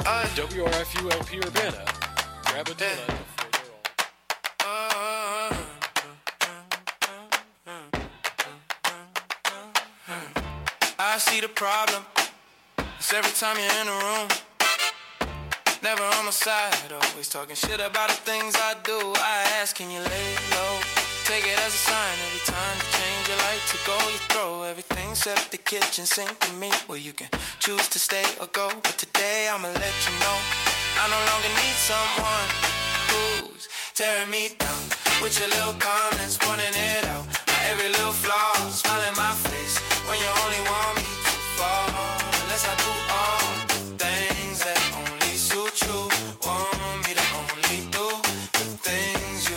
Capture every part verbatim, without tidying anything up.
I, W R F U L P Urbana. Grab a donut before they're all. I see the problem. It's every time you're in a room. Never on my side, always talking shit about the things I do. I ask, can you lay low? Take it as a sign every time you change your light to go. You throw everything except the kitchen sink to me, where you can choose to stay or go. But today I'ma let you know I no longer need someone who's tearing me down with your little comments, pointing it out. My every little flaw, smiling my face when you only want me to fall. Unless I do all the things that only suit you. Want me to only do the things you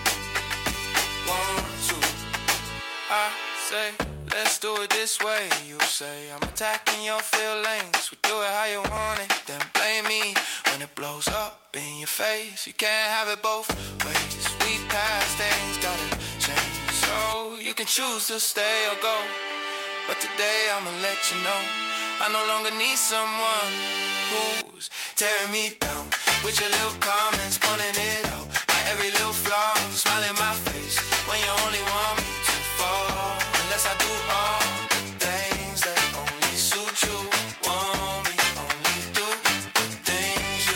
want to. I say, let's do it this way. You say, I'm attacking your feelings. We do it how you want it. Then blame me when it blows up in your face. You can't have it both ways. We past things gotta change, so you can choose to stay or go. But today I'ma let you know I no longer need someone who's tearing me down with your little comments, pointing it out. My every little flaw, smiling my face when you only want me to fall. Unless I do all the things that only suit you. Want me to only do the things you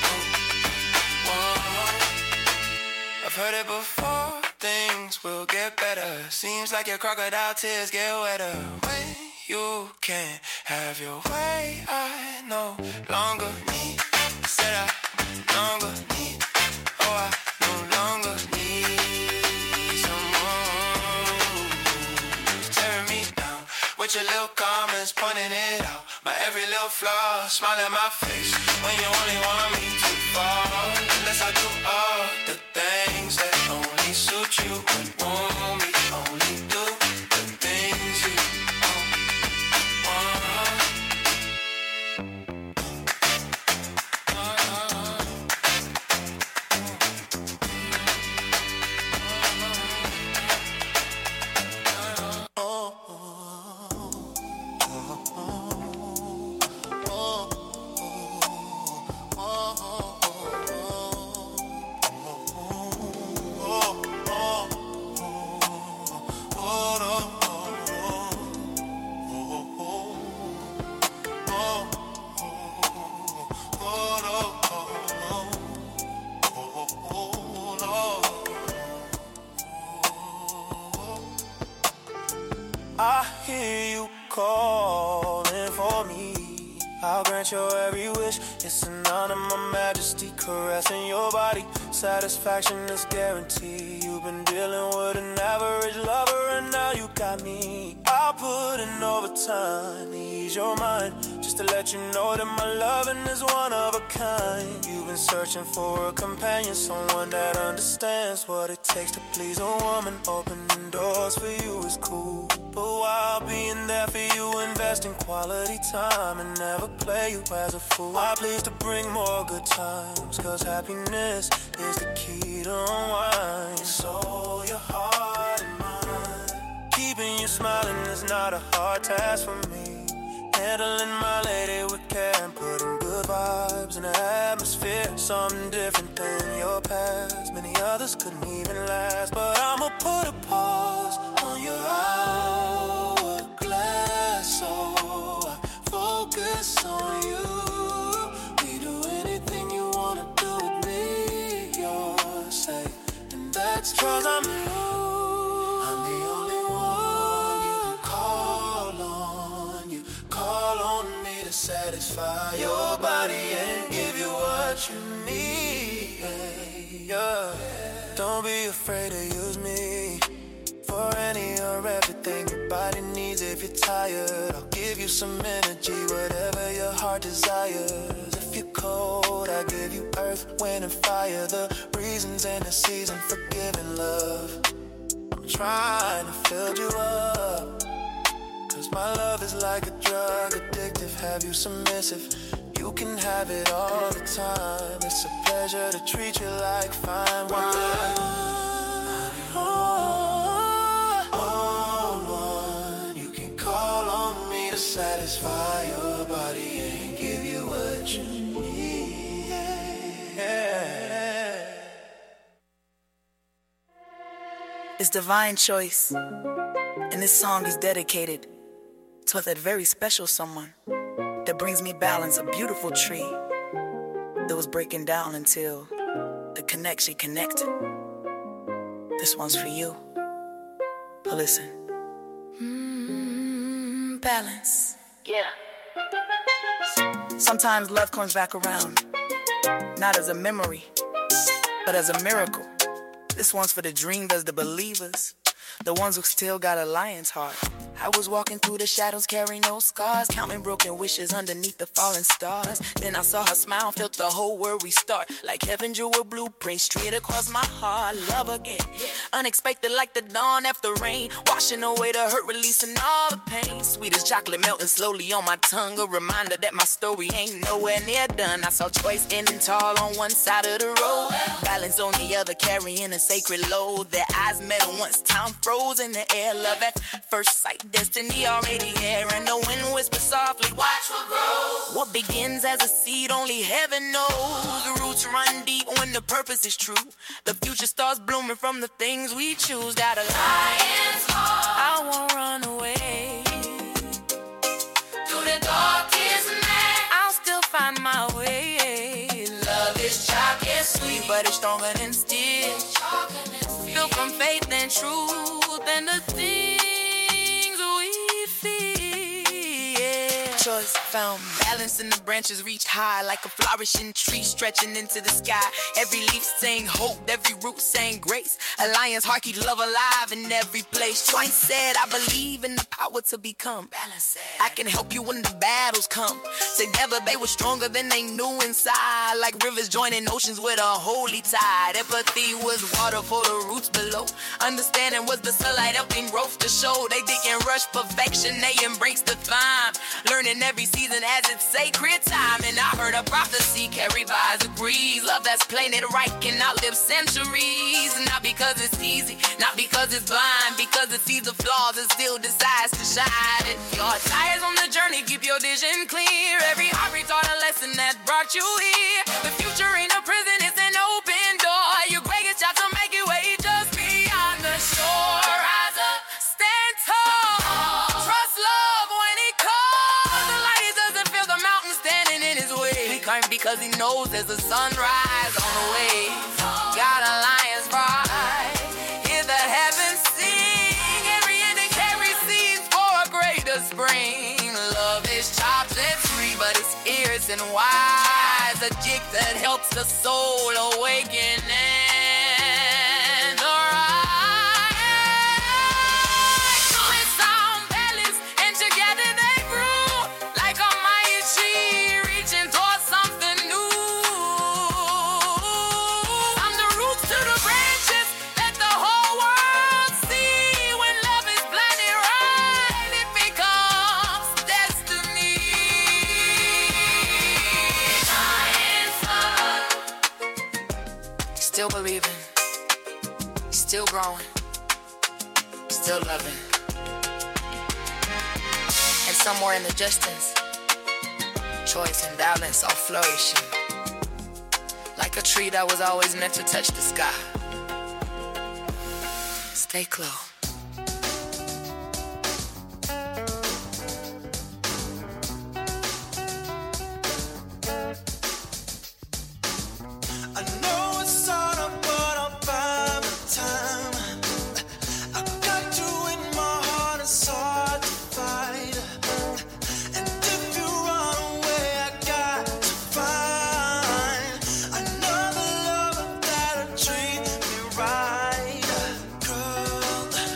want. I've heard it before, things will get better. Seems like your crocodile tears get wetter when you can't have your way. I no longer need, said I no longer need, oh I no longer need someone who's tearing me down with your little comments, pointing it out. My every little flaw, smiling my face when you only want me to fall. Unless I do all the things that only suit you. Want me to only do the things you I hear you calling for me. I'll grant your every wish. It's an honor, my majesty, caressing your body. Satisfaction is guaranteed. You've been dealing with an average lover, and now you got me. I'll put in overtime to ease your mind, just to let you know that my loving is one of a kind. You've been searching for a companion, someone that understands what it takes to please a woman. Opening doors for you is cool, but while being there for you, invest in quality time and never play you as a fool. I please to bring more good times, cause happiness is the key to unwind. So your heart and mind, keeping you smiling is not a hard task for me. Handling my lady with care and putting good vibes in the atmosphere. Something different than your past. Many others couldn't even last, but I'ma put a pause on your hourglass, so I focus on you. We do anything you wanna do with me, you're safe, and that's cause I'm you. I'm the only one you can call on. You call on me to satisfy your body and give you what you need. Yeah. Don't be afraid to use me for any or everything your body needs. If you're tired, I'll give you some energy, whatever your heart desires. If you're cold, I give you earth, wind, and fire, the reasons and the season for giving love. I'm trying to fill you up, cause my love is like a drug, addictive, have you submissive. You can have it all the time. It's a pleasure to treat you like fine wine. On one, you can call on me to satisfy your body and give you what you need. It's Divine Choice, and this song is dedicated to that very special someone that brings me balance, a beautiful tree that was breaking down until the connection connected. This one's for you. But listen. Mm, balance. Yeah. Sometimes love comes back around, not as a memory, but as a miracle. This one's for the dreamers, the believers, the ones who still got a lion's heart. I was walking through the shadows, carrying no scars, counting broken wishes underneath the falling stars. Then I saw her smile, felt the whole world restart. Like heaven drew a blueprint straight across my heart. Love again, unexpected like the dawn after rain, washing away the hurt, releasing all the pain. Sweet as chocolate melting slowly on my tongue, a reminder that my story ain't nowhere near done. I saw choice ending tall on one side of the road, balance on the other, carrying a sacred load. Their eyes met once, time froze in the air. Love at first sight, destiny already here, and the wind whispers softly, watch what grows. What begins as a seed, only heaven knows. The roots run deep when the purpose is true. The future starts blooming from the things we choose. Got a lion's heart, I won't run away. Through the darkest night, I'll still find my way. Love is chocolate sweet, but it's stronger than steel. Built from faith and truth and the things choice found balance in the branches, reach high like a flourishing tree stretching into the sky. Every leaf saying hope, every root saying grace. A lion's heart keep love alive in every place. Choice said, I believe in the power to become. Balance said, I can help you when the battles come. Together they were stronger than they knew inside. Like rivers joining oceans with a holy tide. Empathy was water for the roots below. Understanding was the sunlight helping growth to show. They didn't rush perfection, they embraced the climb. Learning every season as it's sacred time. And I heard a prophecy carried by the breeze. Love that's plain and right can outlive centuries. Not because it's easy, not because it's blind, because it sees the flaws and still decides to shine. If your tires on the journey, keep your vision clear. Every heartbeat taught a lesson that brought you here. The future ain't a prison, it's an open door. Your greatest job to make your way just beyond the shore. Rise up, stand tall, trust love when it calls. The light doesn't feel the mountain standing in his way. He climbs because he knows there's a sunrise on the way. Got a lion's pride, hear the heavens sing. Every ending carries seeds for a greater spring. Love is chocolate free, but it's fierce and wise. A gift that helps the soul awaken and arise. It's sound balance, and together they grew like a mighty tree reaching towards something new. From the roots to the branches, let the whole world see. When love is planted right, it becomes destiny. Still believing, still growing, still loving. And somewhere in the distance, choice and balance are flourishing. Like a tree that was always meant to touch the sky. Stay close. I know it's harder, but I'll find the time. I got you in my heart, it's hard to fight. And if you run away, I got to find another lover that'll treat me right. Girl,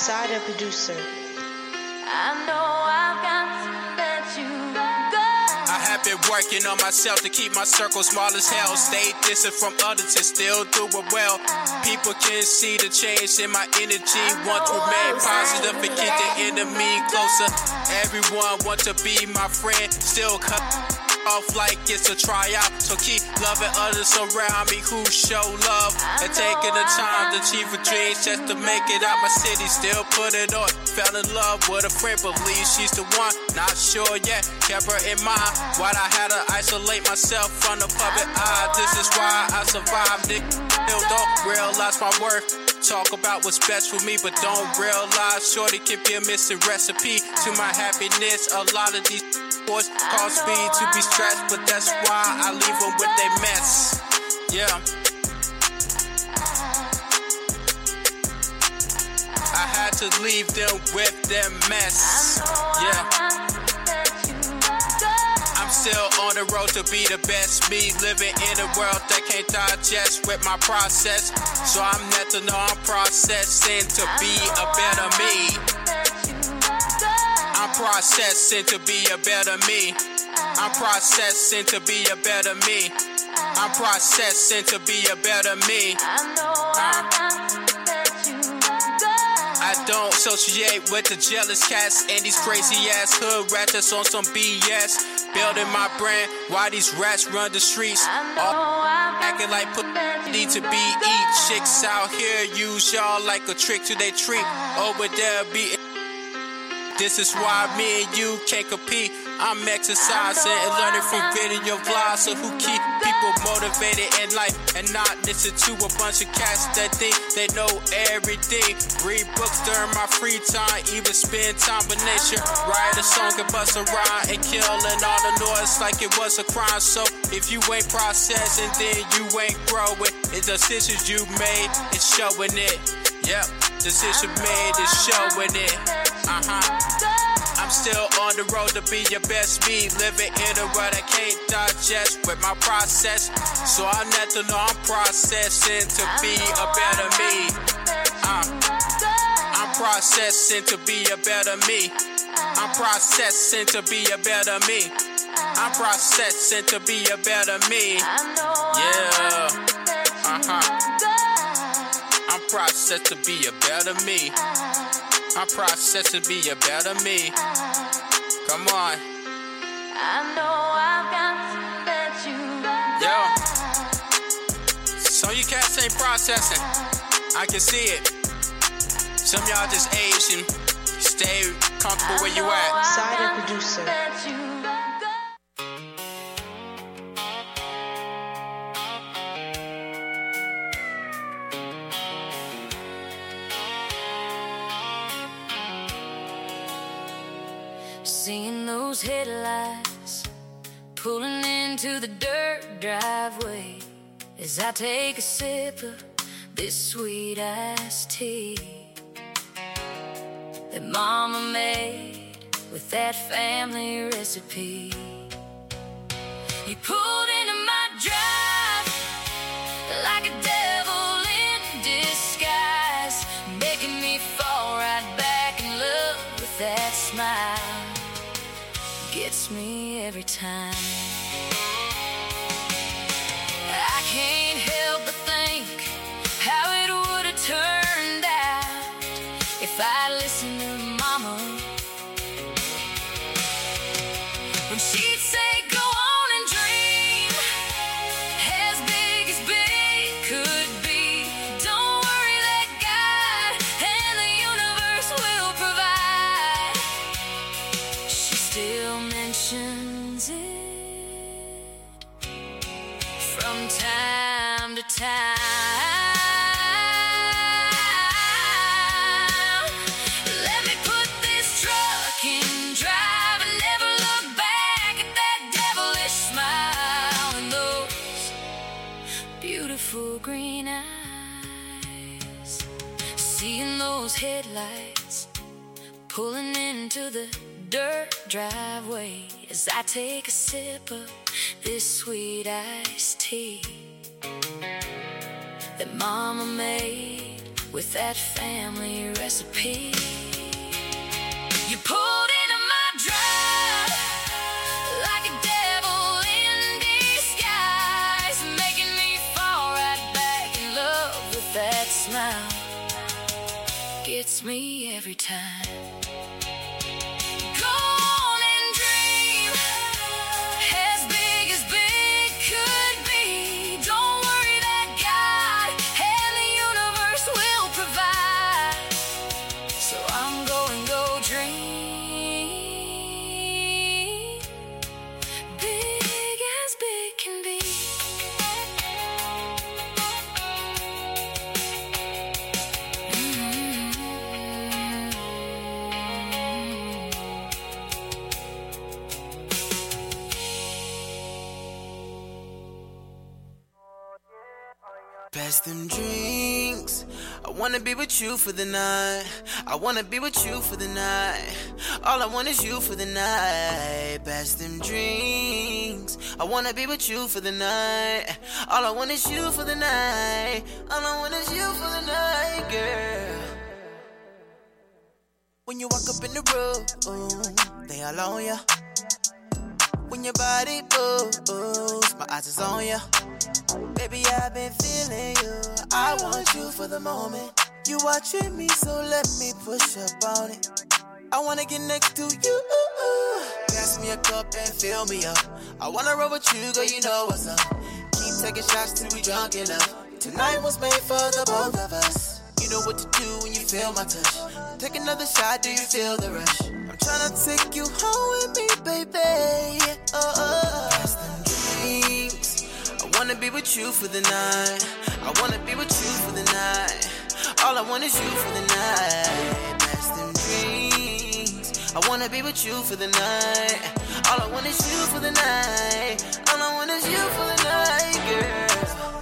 Cider producer. I know I've got to let you go. I have been working on myself to keep my circle small as hell. Stay distant from others and still do it well. People can see the change in my energy. Want to remain positive and keep the enemy closer. Everyone want to be my friend. Still cut off like it's a tryout. So keep loving others around me who show love and taking the time to achieve a dream just to make it out my city. Still put it on. Fell in love with a friend, believe she's the one. Not sure yet, kept her in mind. Why'd I had to isolate myself from the public eye? This is why I survived it. Still don't realize my worth. Talk about what's best for me, but don't realize shorty can be a missing recipe to my happiness. A lot of these boys cause me to be stressed, but that's why I leave them with their mess. Yeah. I had to leave them with their mess. Yeah. I'm still on the road to be the best me, living in a world that can't digest with my process. So I'm not to know I'm processing to be a better me. I'm processing to be a better me. I'm processing to be a better me. I'm processing to be a better me. Uh. I don't associate with the jealous cats and these crazy ass hood rats that's on some B S. Building my brand, why these rats run the streets? All acting like put need to be eat. Chicks out here use y'all like a trick to their treat. Over there be. This is why me and you can't compete. I'm exercising and learning from video vlogs so who keep people motivated in life and not listen to a bunch of cats that think they know everything. Read books during my free time, even spend time with nature. Write a song and bust a rhyme and killing all the noise like it was a crime. So if you ain't processing, then you ain't growing. It's decisions you made, it's showing it. Yep, decision made is showing it. Uh-huh. I'm still on the road to be your best me, living in a world I can't digest with my process. So I need to know I'm processing to be a better me. Uh, I'm processing to be a better me. I'm processing to be a better me. I'm processing to be a better me. Yeah. Uh-huh. I'm processed to be a better me. I'm processed to be a better me. Come on. I know I've got to let you go. Yo. Some of you cats ain't processing. I can see it. Some of y'all just age and stay comfortable where you at. Cider producer. Seeing those headlights pulling into the dirt driveway as I take a sip of this sweet iced tea that Mama made with that family recipe. You pulled into my drive like a devil in disguise, making me fall right back in love with that smile. Gets me every time. I can't help but think how it would have turned out if I listened to Mama when she'd say, go on and dream as big as big could be. Don't worry, that God and the universe will provide. She still mentions it from time to time. Let me put this truck in drive and never look back at that devilish smile and those beautiful green eyes. Seeing those headlights pulling into the dirt driveway as I take a sip of this sweet iced tea that Mama made with that family recipe. You pulled into my drive like a devil in disguise, making me fall right back in love with that smile. Gets me every time. Go on and dream as big as big could be. Don't worry that God and the universe will provide. So I'm going go dream big as big can be. Past them drinks, I wanna be with you for the night. I wanna be with you for the night. All I want is you for the night. Past them drinks, I wanna be with you for the night. All I want is you for the night. All I want is you for the night, girl. When you walk up in the room, they all on ya. When your body moves, my eyes is on ya. Baby, I've been feeling you. I want you for the moment. You watching me, so let me push up on it. I wanna get next to you. Pass me a cup and fill me up. I wanna roll with you, girl, you know what's up. Keep taking shots till we drunk enough. Tonight was made for the both of us. You know what to do when you feel my touch. Take another shot, do you feel the rush? I'm tryna take you home with me, baby. Oh, oh. Past them dreams, I wanna be with you for the night. I wanna be with you for the night. All I want is you for the night. Past them dreams, I wanna be with you for the night. All I want is you for the night. All I want is you for the night, girl.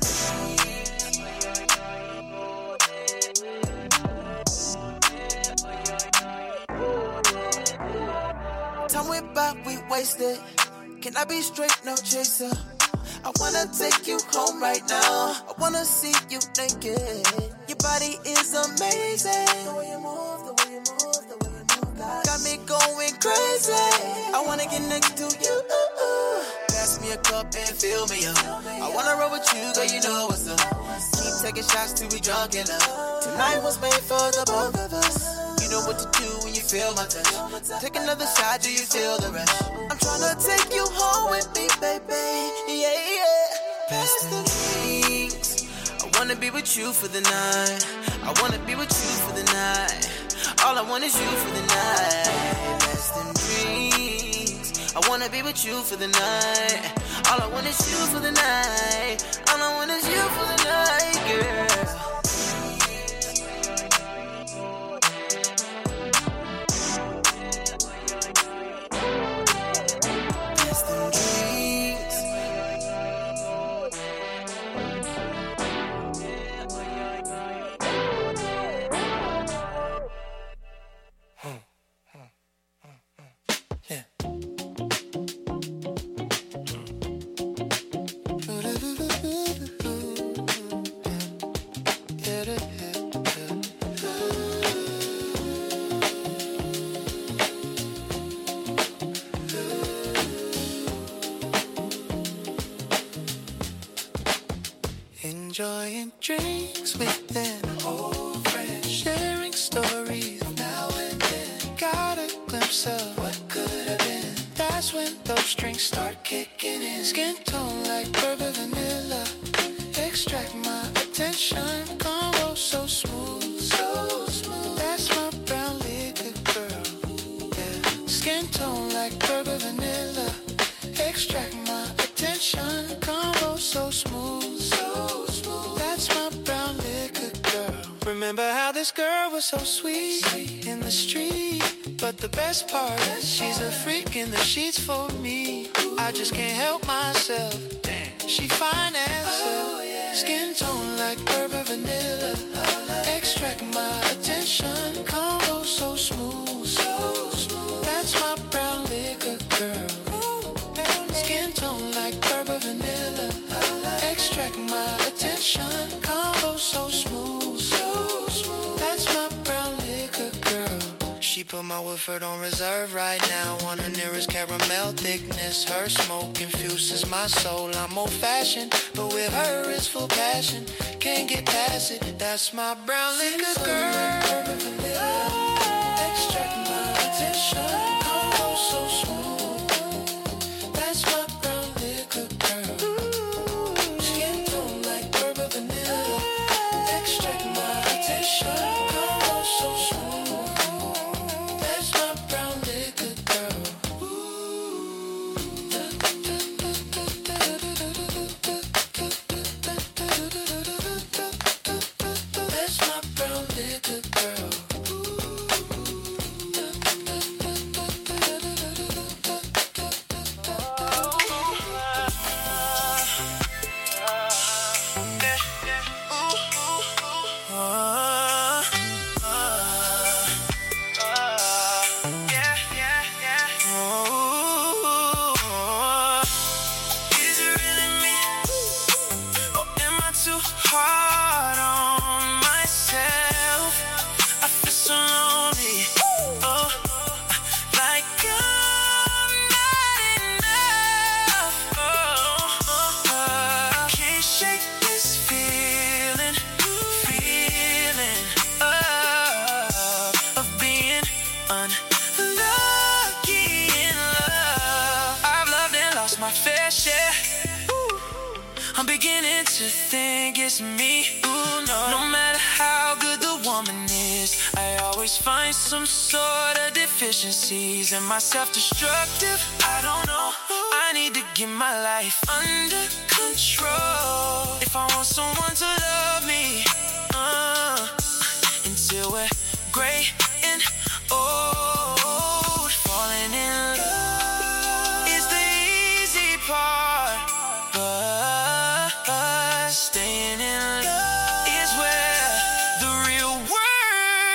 Time went by, we wasted. Can I be straight, no chaser? I wanna take you home right now. I wanna see you naked. Your body is amazing. The way you move, the way you move, the way you move, God. Got me going crazy. I wanna get next to you. Pass me a cup and fill me up. I wanna roll with you, girl, you know what's up. Keep taking shots till we drunk enough. Tonight was made for the both of us. You know what to do when you feel my touch. Take another shot, do you feel the rush? I'm tryna take you home with me, baby. Yeah, yeah. Past the drinks, I wanna be with you for the night. I wanna be with you for the night. All I want is you for the night. Past them drinks, I wanna be with you for the night. All I want is you for the night. All I want is you for the night, girl. Enjoying drinks with an old friend, sharing stories now and then. Got a glimpse of what could have been. That's when those drinks start kicking in. Skin tone like bourbon vanilla. Extract my attention. Combo so smooth, so smooth. That's my brown liquor girl. Yeah. Skin tone like bourbon vanilla. Extract my attention. Combo so smooth, so smooth. That's my brown liquor girl. Remember how this girl was so sweet in the street, but the best part is she's a freak in the sheets for me. I just can't help myself. She fine as hell. Skin tone like bourbon vanilla. Extract my attention. Combo so smooth, so smooth. That's my brown liquor girl. Skin tone like bourbon vanilla. Extract my attention. Combo so smooth, so smooth. put my Woodford on reserve right now. On the nearest caramel thickness. Her smoke infuses my soul. I'm old fashioned, but with her it's full passion. Can't get past it. That's my brown liquor girl. Extract my attention. Combo so smooth. That's my brown liquor girl. Skin tone like bourbon vanilla. Extract my attention. Combo so smooth. That's my brown liquor girl. That's my brown liquor girl. I'm beginning to think it's me. Ooh, no. No matter how good the woman is, I always find some sort of deficiencies. Am I self-destructive? I don't know. I need to get my life under control if I want someone to love me. Uh, until we're gray and old, falling in love is the easy part, but staying in love is where the real work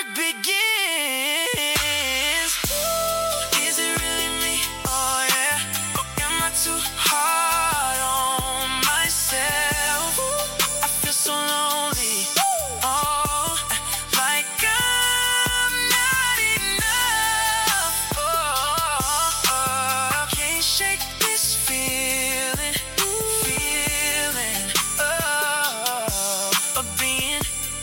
begins. Is it really me? Oh yeah. Or am I too hard on myself? I feel so lonely. Oh, like I'm not enough. Oh, oh, can't shake this feeling, feeling oh, of being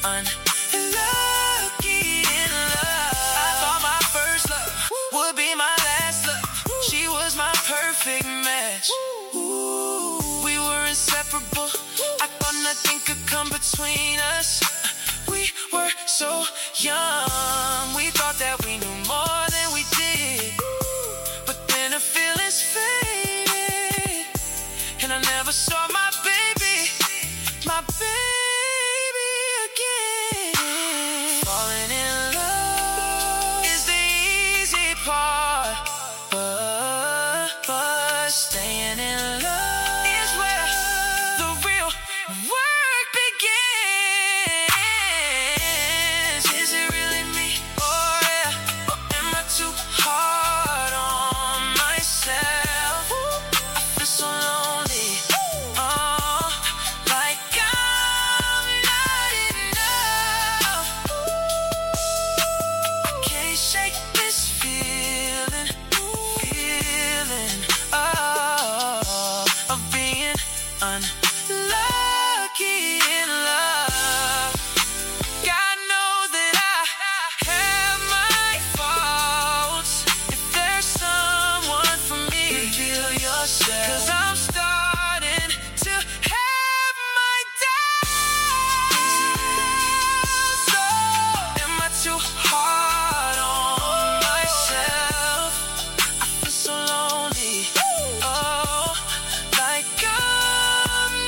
unlucky in love. I thought my first love would be my last love. She was my perfect match. Ooh, we were inseparable. I thought nothing could come between us. We were so young. We thought that we knew more than we did. But then the feelings faded, and I never saw my baby, my baby again. Falling in love is the easy part, but, but staying in love is where the real work begins. Is it really me? Oh yeah. Or am I too hard on myself? I feel so lonely. Oh, like I'm not enough. I can't shake this feeling, feeling oh, of being unlucky in love. God knows that I have my faults. If there's someone for me, reveal yourself. 'Cause I'm starting to have my doubts. So am I too hard on myself? I feel so lonely. Oh, like I'm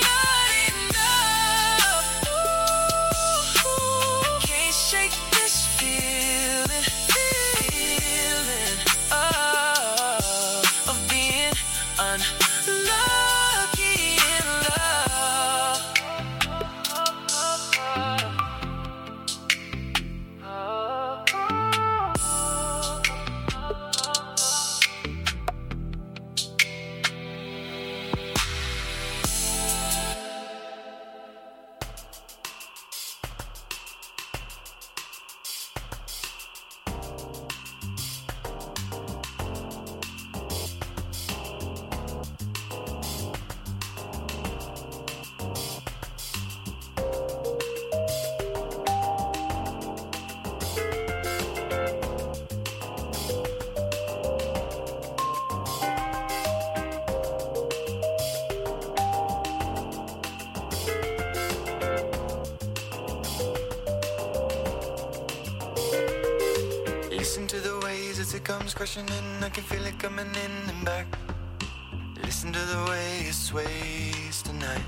comes crashing in, I can feel it coming in and back. Listen to the way it sways tonight.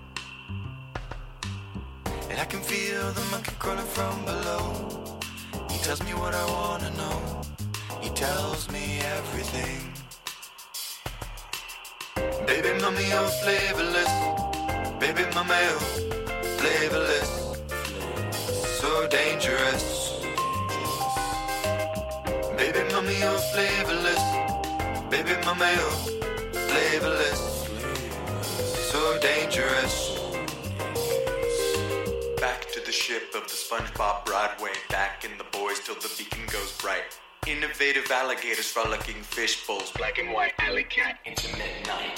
And I can feel the monkey crawling from below. He tells me what I wanna know. He tells me everything. Baby mommy, you're flavorless. Baby mama, you're flavorless. So dangerous. Baby mommy, you're flavorless. Baby mama, you're flavorless. So dangerous. Back to the ship of the SpongeBob Broadway. Back in the boys till the beacon goes bright. Innovative alligators frolicking fish bowls. Black and white alley cat into midnight.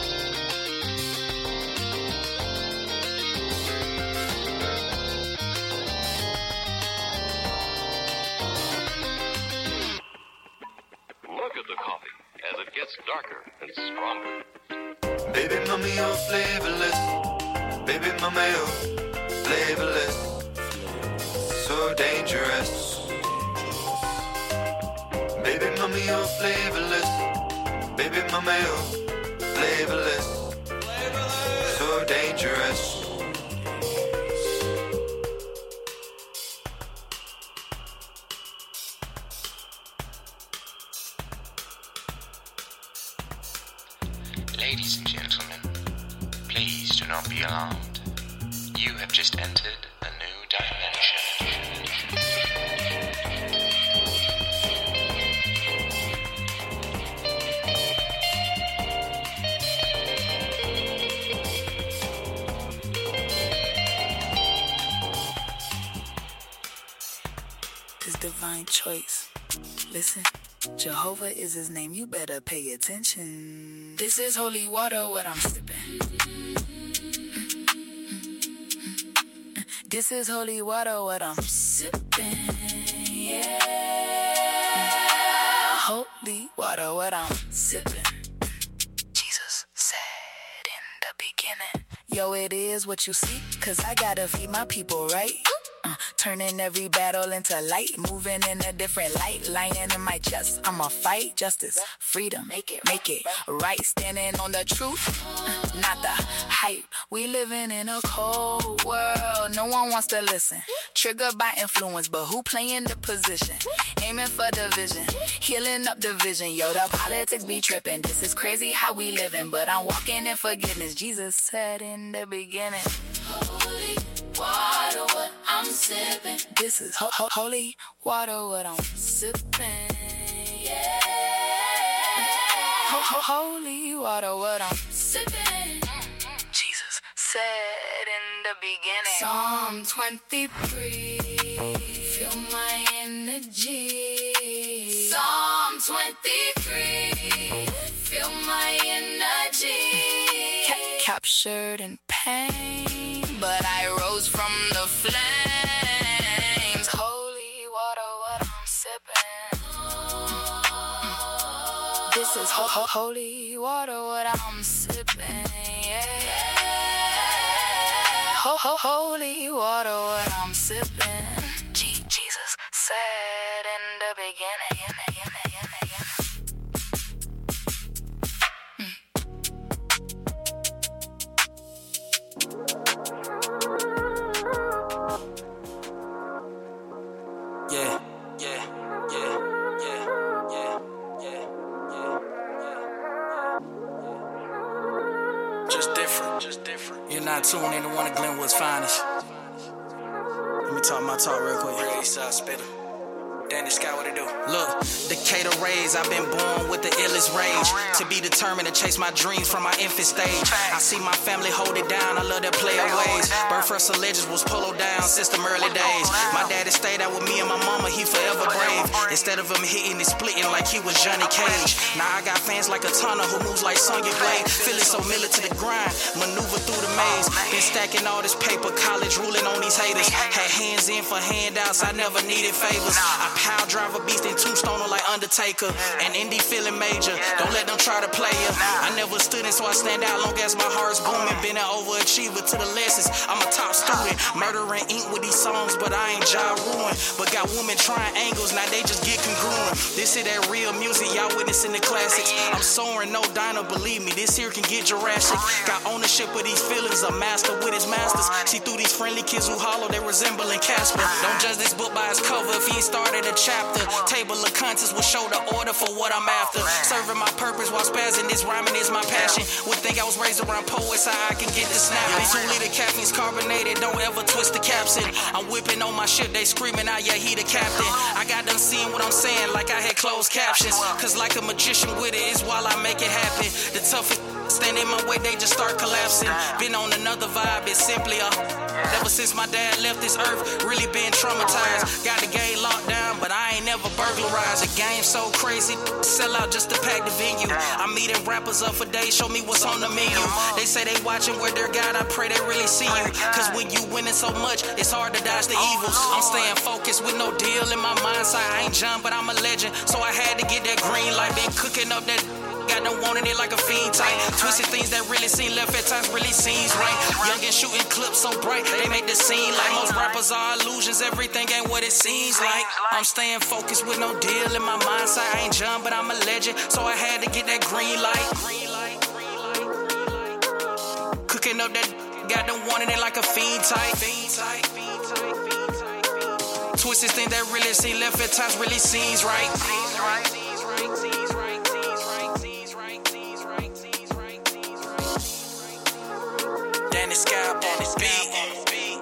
Look at the coffee as it gets darker and stronger. Baby mommy, you're flavorless. Baby mama, you're flavorless. So dangerous. Baby mommy, you're flavorless. Baby mama, you're flavorless. So dangerous. Ladies and gentlemen, please do not be alarmed. You have just entered a new dimension. This divine choice. Listen, Jehovah is his name, you better pay attention. This is holy water, what I'm sipping. This is holy water, what I'm sipping. Yeah. Holy water, what I'm sipping. Jesus said in the beginning. Yo, it is what you see, cause I gotta feed my people, right? Uh, turning every battle into light, moving in a different light, lying in my chest. I'ma fight justice, freedom, make it, make it right, standing on the truth, uh, not the hype. We living in a cold world, no one wants to listen. Triggered by influence, but who playing the position? Aiming for division, healing up division. Yo, the politics be tripping. This is crazy how we living, but I'm walking in forgiveness. Jesus said in the beginning. Holy water, what I'm sipping. This is ho- ho- holy water, what I'm sipping. Yeah. Ho- ho- holy water, what I'm sipping. Jesus said in the beginning. Psalm twenty-three. Feel my energy. Psalm twenty-three. Feel my energy. Ca- captured in pain, but I rose from the flames. Holy water, what I'm sipping. This is ho- ho- holy water, what I'm sipping. Yeah. Ho- ho- holy water, what I'm sipping. G- Jesus said in the beginning. Yeah, yeah, yeah, yeah, yeah, yeah, yeah, yeah. Just different, just different. You're not tuned in to one of Glenwood's finest. Let me talk my talk real quick. Real Eastside Spitter. Danny Scott, what it do? Look, Decatur raised, I've been born with the illest rage. To be determined to chase my dreams from my infant stage. I see my family hold it down, I love their player ways. Birth first legends was polo down since them early days. My daddy stayed out with me and my mama, he forever brave. Instead of him hitting and splitting like he was Johnny Cage. Now I got fans like a Turner who moves like Sonya Blade. Feeling so millet to the grind, maneuver through the maze. Been stacking all this paper, college ruling on these haters. Had hands in for handouts, I never needed favors. I power drive a beast and tombstone like Undertaker. And indie feeling major, don't let them try to play ya. I never stood in so I stand out long as my heart's booming. been an overachiever to the lessons. I'm a top student, murdering ink with these songs, but I ain't Ja Rule. But got women trying angles, now they just get congruent. This is that real music, y'all witnessing the classics. I'm soaring, no diner, believe me, this here can get Jurassic. Got ownership of these feelings, a master with his masters. See through these friendly kids who hollow, they resembling Casper. Don't judge this book by its cover if he ain't started a chapter. Table of contents will show the order for what I'm after. Serving my purpose while spazzing, this rhyming is my passion. Would think I was raised around poets, how I can get this snapping. Two liter caffeine's carbonated, don't ever twist the caption. I'm whipping on my ship, they screaming out, yeah, he the captain. I got them seeing what I'm saying like I had closed captions. Cause like a magician with it is while I make it happen. The toughest stand in my way, they just start collapsing. Been on another vibe, it's simply a ever since my dad left this earth, really been traumatized. Got the game locked down, but I ain't never burglarized. The game so crazy, sell out just to pack the venue. I'm meeting rappers up for days, show me what's on the menu. They say they watching where they're God, I pray they really see you. Cause when you winning so much, it's hard to dodge the evils. I'm staying focused with no deal in my mindset. I ain't John, but I'm a legend, so I had to get that green light. Been cooking up that got no wanting it like a fiend type. Twisted things that really seem left at times really seems right. Young and shooting clips so bright, they make the scene like most rappers are illusions. Everything ain't what it seems like. I'm staying focused with no deal in my mindset. I ain't John, but I'm a legend, so I had to get that green light. Cooking up that got them wanting it like a fiend type. Twisted things that really seem left at times really seems right. Danny Sky on the beat.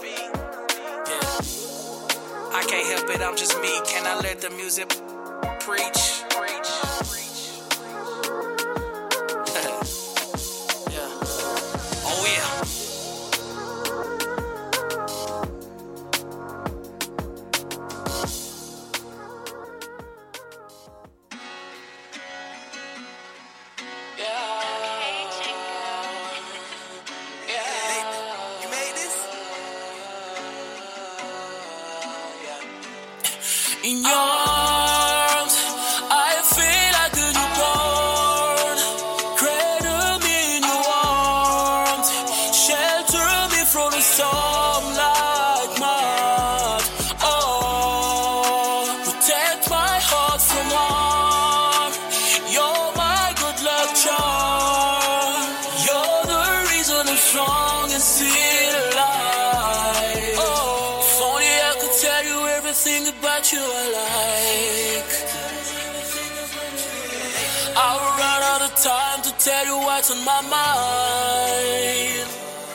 Yeah. I can't help it, I'm just me. Can I let the music preach? Yeah. Oh yeah. In your arms, I feel like a newborn. Cradle me in your arms, shelter me from the storm like mud. Oh, protect my heart from harm. You're my good luck charm. You're the reason I'm strong and still alive. Oh, if only I could tell you everything about you I like. I will run out of time to tell you what's on my mind.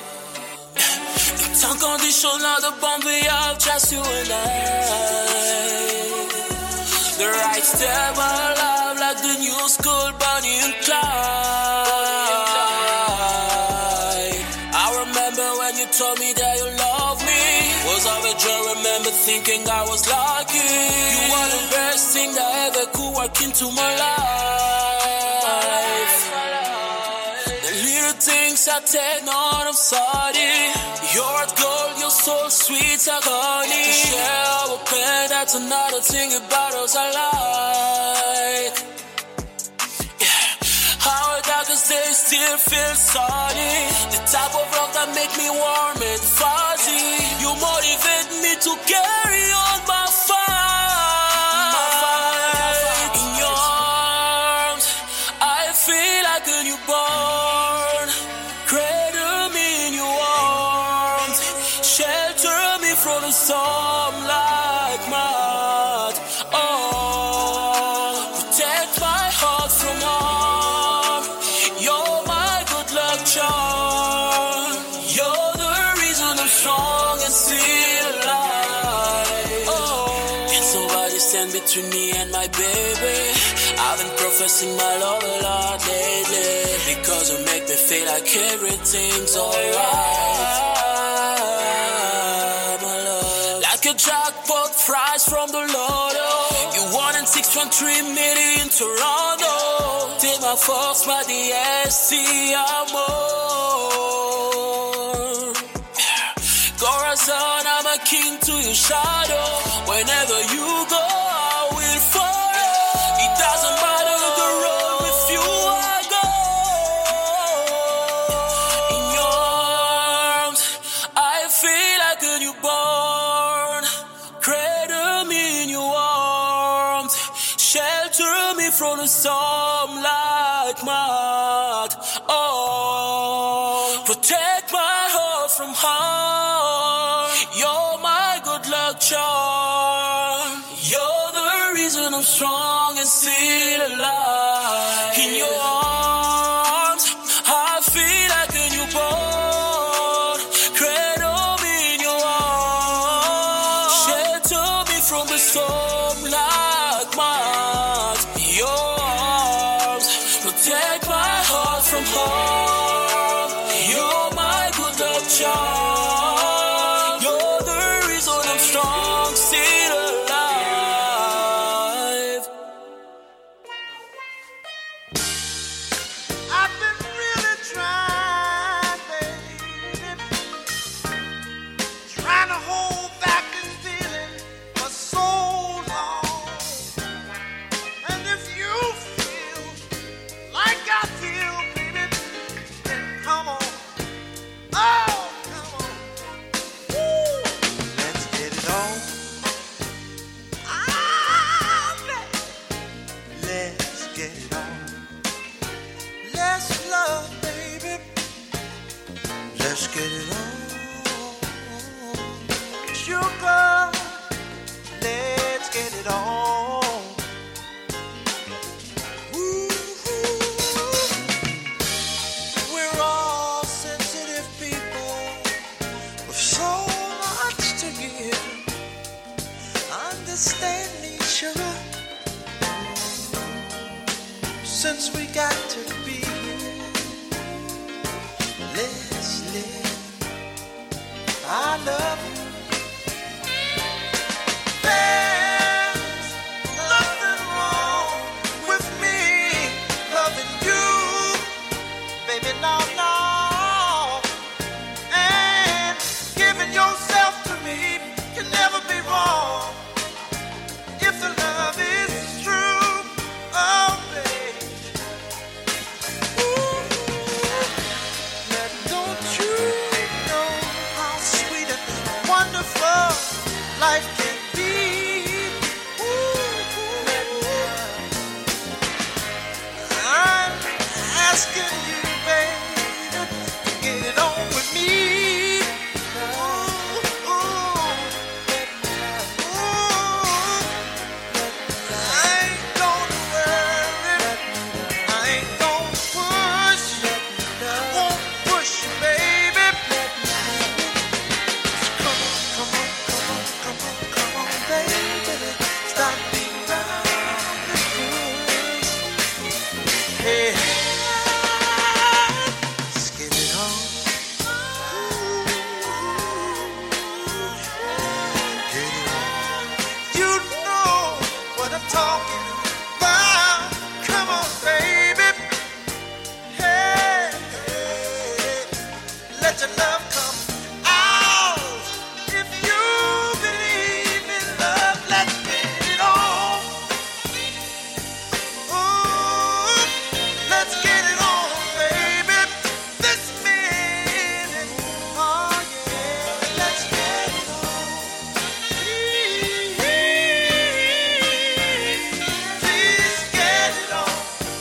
It's unconditional, the bond we have, just you and I. The right step of love, like the new school Bonnie and Clyde. I remember when you told me that you love me. Was of a joy, remember thinking I was lucky. You are the best thing that ever could work into my life. The little things I take note of, sorry. Your heart gold, your soul sweet like honey. To share our pain, that's another thing about us I like. Yeah. Our darkest days still feel sunny. The type of love that make me warm and fuzzy. You motivate me to carry on my fight. In your arms, I feel like a newborn. Cradle me in your arms, shelter me from the storm like mud. Oh, protect my heart from harm. You're my good luck charm. You're the reason I'm strong and still alive. Oh, can somebody stand between me and my baby? I've been professing my love a lot lately, because you make me feel like everything's alright. My love, like a jackpot prize from the lotto. You won in six point three million in Toronto. Take my force, my D S T, amor. Corazon, I'm a king to your shadow. Whenever you go, I will follow. It doesn't matter the road with you I go. In your from the storm like mud. Oh, protect my heart from harm. You're my good luck charm. You're the reason I'm strong and still alive. In your arms, I feel like a newborn. Cradle me in your arms. Shelter me from the storm like mud. Your arms protect my heart from harm. You're my good luck charm. You're the reason I'm strong, still alive. I've been really trying, baby, trying to hold back this feeling for so long. And if you feel like I feel, baby, then come on. Oh, come on. Woo. Let's get it on. Ah, baby. Let's get it on. Let's love, baby. Let's get it on. Sugar, let's get it on. Ooh, we're all sensitive people with so much to give. Understand each other since we got to be here. Let's live. I love you. There's nothing wrong with me loving you, baby, no, no. And giving yourself to me can never be wrong if the love is true. Oh, baby. Ooh, now don't you know how sweet and wonderful life can be? Ooh, I'm asking you, baby, to get it on with me. Ooh, ooh, ooh. I ain't gonna worry, I ain't gonna push, I won't push you, baby. Come on, come on, come on, come on, come on, baby. Stop being around the bush. Hey, let's get it on. Get it on. You know what I'm talking about. Come on, baby. Hey, hey, let your love come out. If you believe in love, let's get it on. Ooh, let's get it on, baby. This minute, oh yeah, let's get it on. Please, please get it on.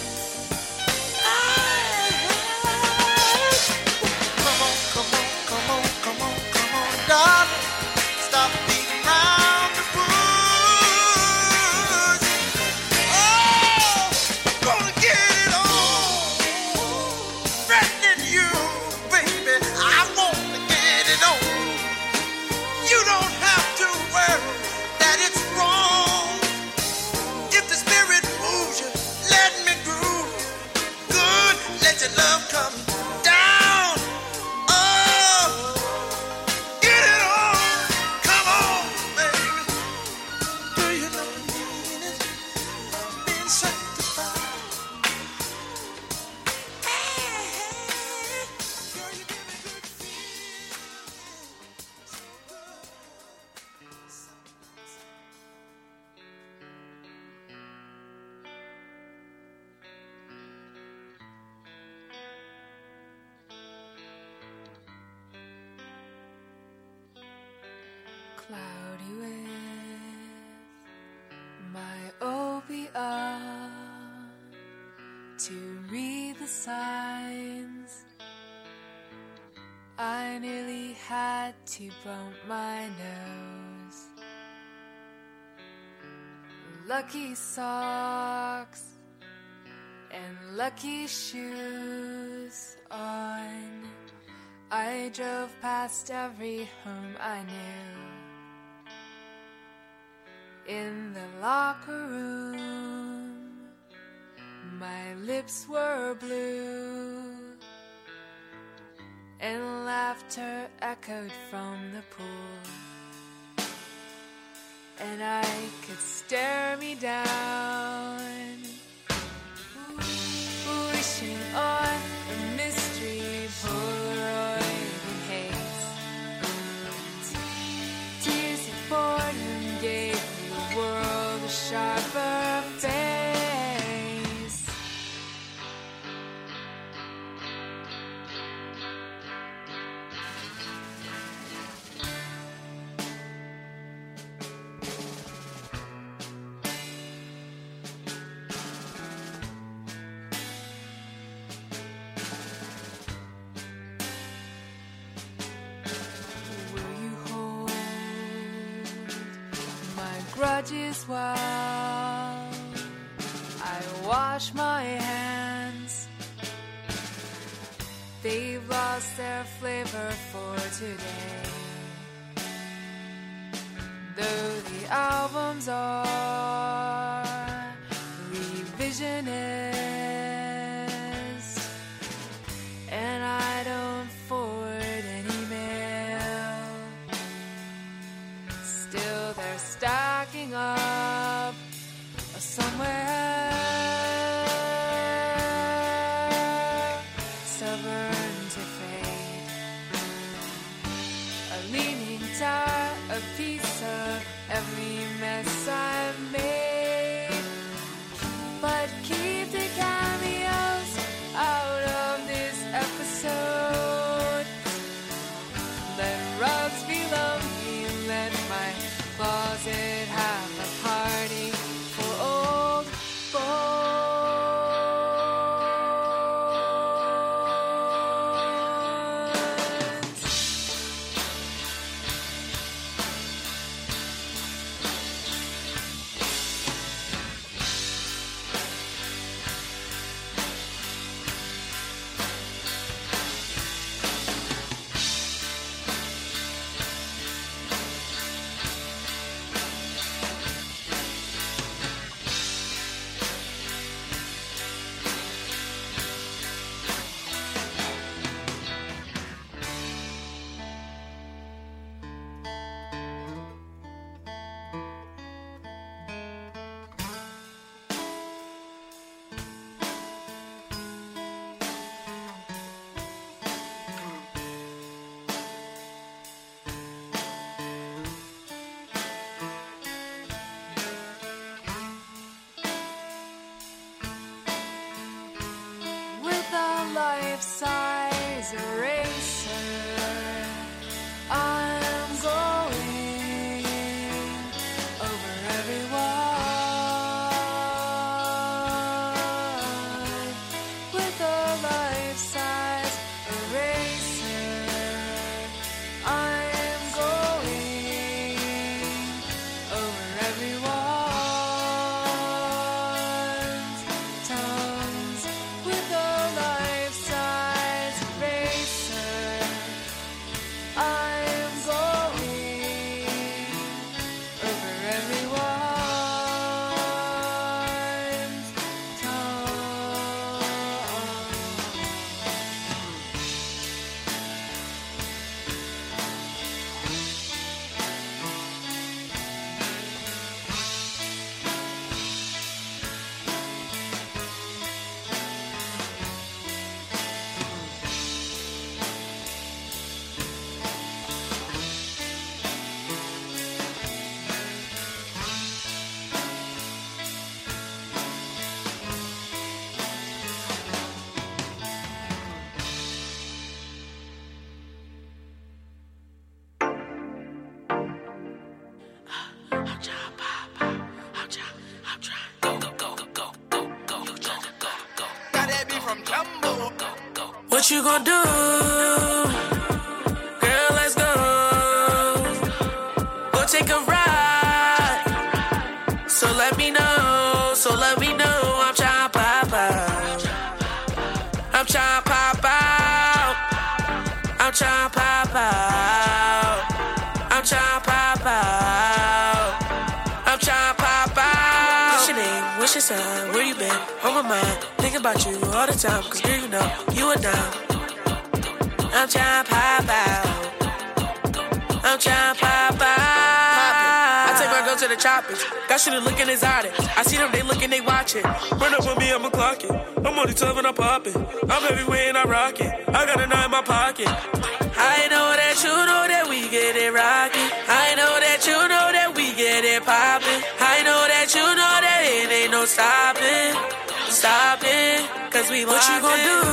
Come on, come on, come on, come on, come on, darling. Stop beating around the bush. Oh, gonna get it on. Threatening you, baby. I wanna get it on. You don't have to worry that it's wrong. If the spirit moves you, let me groove. Good, let your love come down. Oh, get it on. Come on, baby. Do you know the meaning of being sanctified? Hey, girl, you give me good feelings. So good. Cloudy with my opium. signs. I nearly had to bump my nose. Lucky socks and lucky shoes on. I drove past every home I knew. In the locker room, my lips were blue, and laughter echoed from the pool. And I could stare me down, wishing on a mystery Polaroid in haze. Tears of boredom gave the world a sharper face. Grudges while I wash my hands. They've lost their flavor for today. Though the albums are revisionist, and I don't forward any mail, still they're stacking up somewhere, stubborn to fade. A leaning tower, a piece of every mess I've made. But keep the cameos out of this episode. Let rugs be lonely, let my closet have a party for old bones. What you gonna do? Girl, let's go. Go take a ride. So let me know, so let me know. I'm tryna pop out. I'm tryna pop out. I'm tryna pop out. I'm tryna pop out. I'm tryna pop out. What's your name? What's your sign? Where you been? On my mind. Thinking about you all the time. Cause girl, you know, you a dime. I'm tryna pop out. I'm tryna pop out. I take my girl to the choppers. Got you to look in his eyes. I see them, they looking, they watching. Run up with me, I'ma clock it. I'm only twelve and I'm popping. I'm everywhere and I rock it. I got a nine in my pocket. I know that you know that we get it rockin'. I know that you know that we get it poppin'. I know that you know that it ain't no stopping. Stopping, cause we what you gon' do?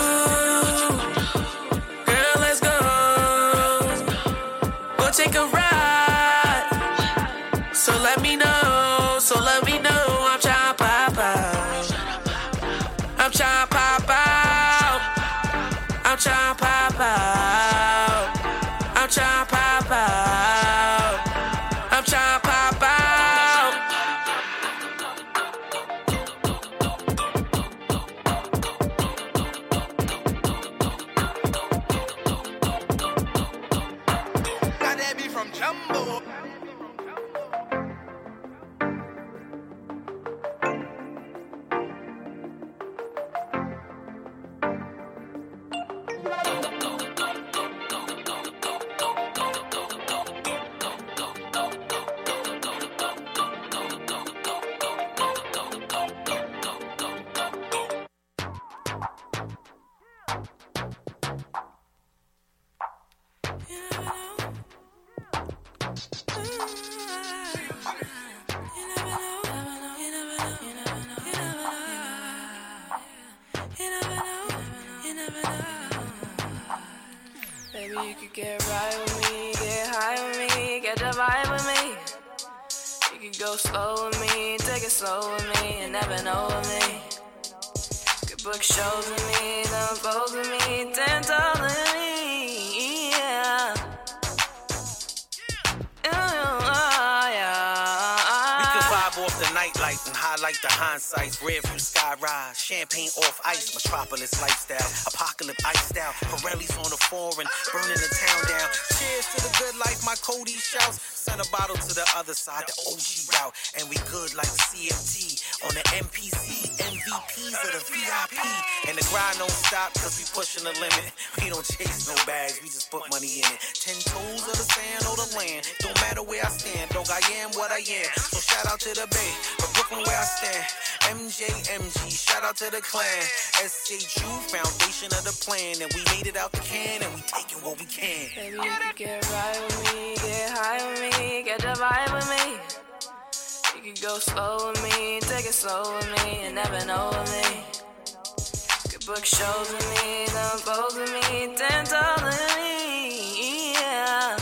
Girl, let's go. Go take a ride. So let me know, so let me know. I'm tryna pop out. I'm tryna pop out. I'm tryna pop out. I'm tryna pop out. I'm tryna pop out. Got that beat from Jumbo. Baby, you could get right with me, get high with me, get the vibe with me. You could go slow with me, take it slow with me, and never know with me. Could book shows with me, then pose with me, ten toes with me, yeah. Oh, yeah. We could vibe off the nightlife and highlight the hindsights. Rear view sky rise, champagne off ice, metropolis lifestyle, apocalypse ice style. Pirelli's on the foreign, burning the town down. Cheers to the good life, my Cody shouts. Send a bottle to the other side, the O G route. And we good like C M T on the M P C, M V Ps of the V I P. And the grind don't stop cause we pushing the limit. We don't chase no bags, we just put money in it. Ten toes of the sand or the land. Don't matter where I stand, dog, I am what I am. So shout out to the Bay, but Brooklyn where I stand. M J M G, shout out to the clan. S H U, foundation of the plan. And we made it out the can and we taking what we can. Baby, you could get right with me, get high with me, get the vibe with me. You could go slow with me, take it slow with me, and never know with me. Could book shows with me, then pose with me, ten toes with me, yeah.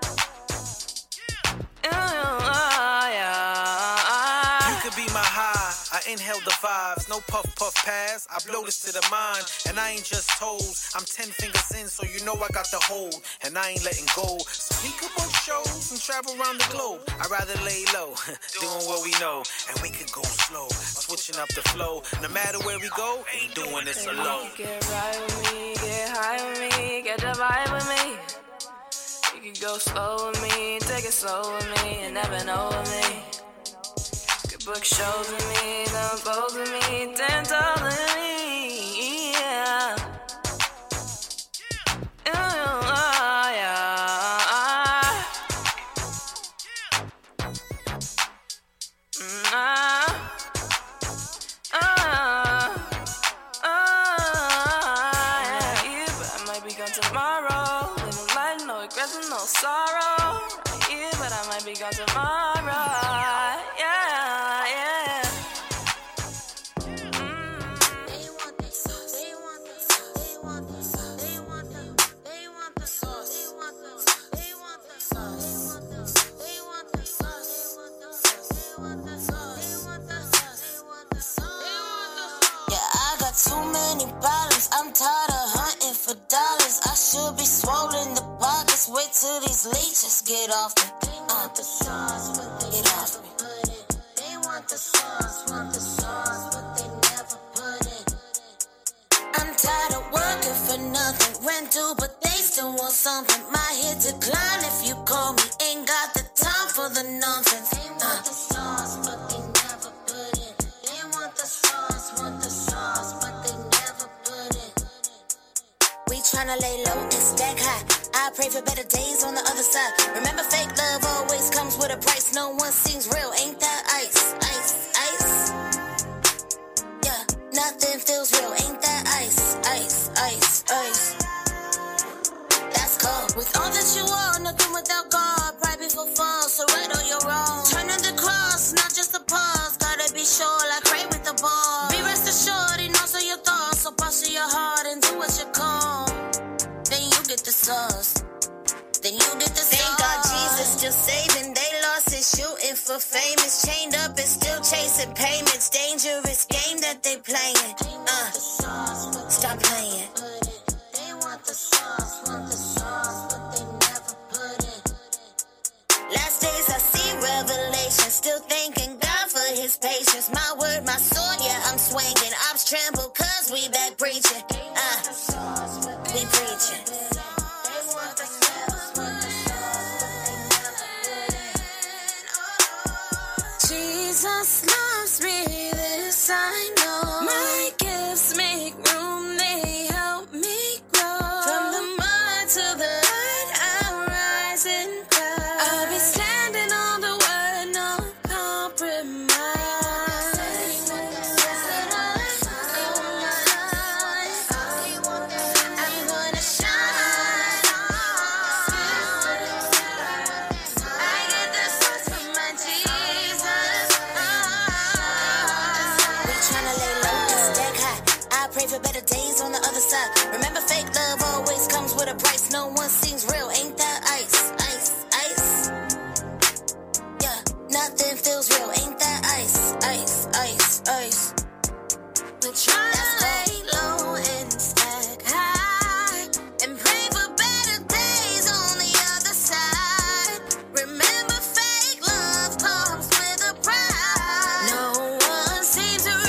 Oh, yeah. You could be my high, I inhale the vibes, no puff puff pass, I blow this to the mind, and I ain't just toes, I'm ten fingers in, so you know I got the hold, and I ain't letting go, so we could book shows and travel around the globe, I'd rather lay low, doing what we know, and we could go slow, switching up the flow, no matter where we go, ain't doing this alone. Get right with me, get high with me, get the vibe with me. You could go slow with me, take it slow with me, and never know with me. Could book shows with me, then pose with me, ten toes with me, yeah. Oh, yeah. Mm, ah. Ah. Ah, yeah. Yeah, but I might be gone tomorrow. Living life, no regrets and no sorrow. Yeah, but I might be gone tomorrow. Yeah, yeah. They want the sauce. They want the sauce. They want the sauce. They want the. They want the sauce. They want the. They want the sauce. They want the sauce. They want the sauce. They want the sauce. They want the sauce. They want the sauce. Yeah, I got too many problems. I'm tired of hunting for. wait till these leeches get off me. They want the sauce, but they get off me. Put it. They want the sauce, want the sauce, but they never put it. I'm tired of working for nothing. Rent due, but they still want something. My hit decline if you call me. Ain't got the time for the nonsense. They want the sauce, but they never put it. They want the sauce, want the sauce, but they never put it. We tryna lay low and stack high. I pray for better days on the other side. Remember, fake love always comes with a price. No one seems real, ain't that ice? Ice, ice. Yeah, nothing feels real, ain't that ice? Ice, ice, ice. That's cold. With all that you are, nothing without God. Pride before fall, so right on your wrong. Turn to the cross, not just a pause. Gotta be sure, like pray with the ball. Be rest assured, he knows all your thoughts. So posture your heart and do what you call. Then you get the sauce. Then you get the sauce. Thank God Jesus still saving. They lost it shooting for famous. Chained up and still chasing payments. Dangerous game that they playing. Uh, stop playing. They want the sauce, want the sauce, but they never put it. Last days I see revelation. Still thanking God for his patience. My word, my sword, yeah, I'm swinging. Ops tremble cause we back preaching. Uh, we preaching. Jesus loves me, this I know. My gifts make room, they help me grow. From the mud to the light, I'll rise and cry. I'll be standing on the word, no compromise. I'm gonna shine on. I get the sauce from my Jesus. Pray for better days on the other side. Remember, fake love always comes with a price. No one seems real, ain't that ice? Ice, ice. Yeah, nothing feels real, ain't that ice? Ice, ice, ice. We're trying to lay low and stack high and pray for better days on the other side. Remember, fake love comes with a price. No one seems real.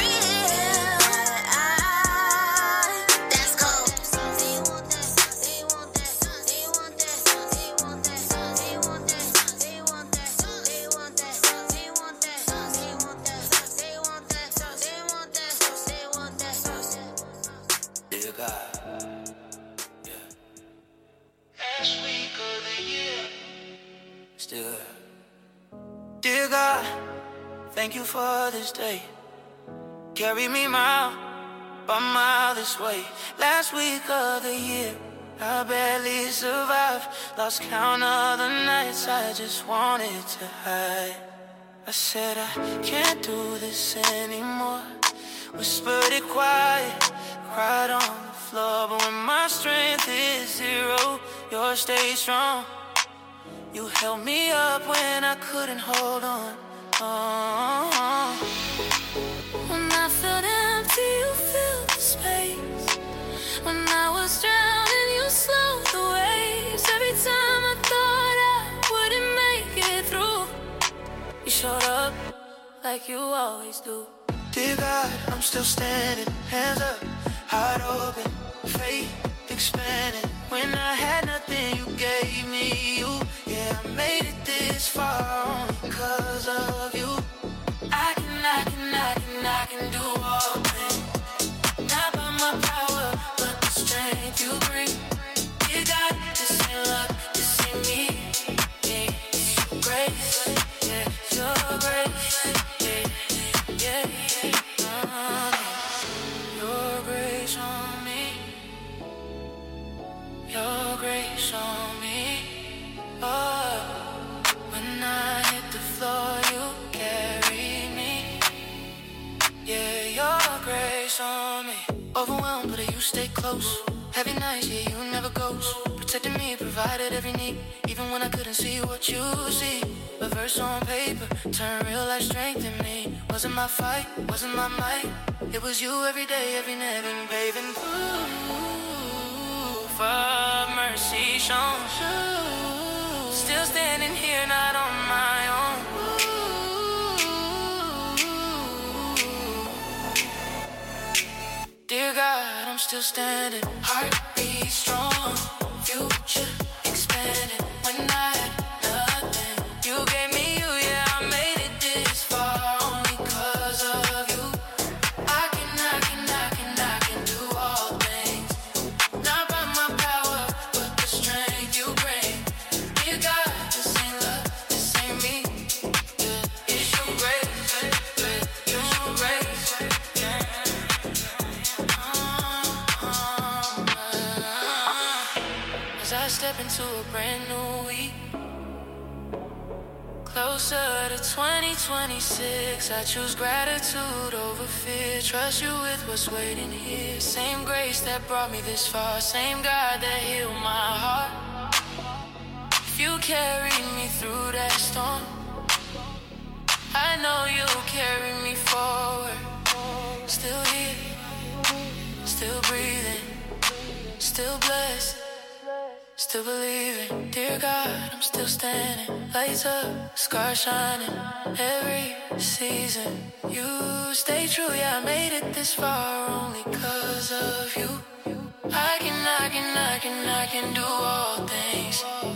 Still, dear God, thank you for this day. Carry me mile by mile this way. Last week of the year, I barely survived. Lost count of the nights I just wanted to hide. I said I can't do this anymore. Whispered it quiet, cried on the floor. But when my strength is zero, yours stay strong. You held me up when I couldn't hold on. Oh. When I felt empty, you filled the space. When I was drowning, you slowed the waves. Every time I thought I wouldn't make it through, you showed up like you always do. Dear God, I'm still standing, hands up, heart open, faith expanding. When I had nothing, you gave me you. Yeah, I made it this far only because of you. I can, I can, I can, I can do all things. Not by my power, but the strength you bring. You got this ain't luck, this ain't me. Yeah, it's your grace, yeah, it's your grace. Yeah, yeah, yeah. Uh, your grace on me. Your grace on me. Oh, when I hit the floor, you carry me. Yeah, your grace on me. Overwhelmed, but you stay close. Heavy nights, yeah, you never ghost. Protected me, provided every need, even when I couldn't see what you see. A verse on paper, turned real life strength in me. Wasn't my fight, wasn't my might. It was you every day, every night, and paving proof of mercy shown. still standing here, not on my own. Dear God, I'm still standing. Heartbeat strong, future expanding. When I had nothing, you gave me you, yeah, I made it this far only 'cause of you. I can, I can, I can, I can do all things. Not by my power, but the strength you bring. Dear God, this ain't love, this ain't me. Yeah, it's your grace, it's your grace. As I step into a brand new week, closer to twenty twenty-six, I choose gratitude over fear. Trust you with what's waiting here. Same grace that brought me this far, same God that healed my heart. If you carried me through that storm, I know you'll carry me forward. Still here, still breathing, still blessed, still believing. Dear God, I'm still standing. Lights up, scars shining. Every season, you stay true. Yeah, I made it this far only 'cause of you. I can, I can, I can, I can do all things.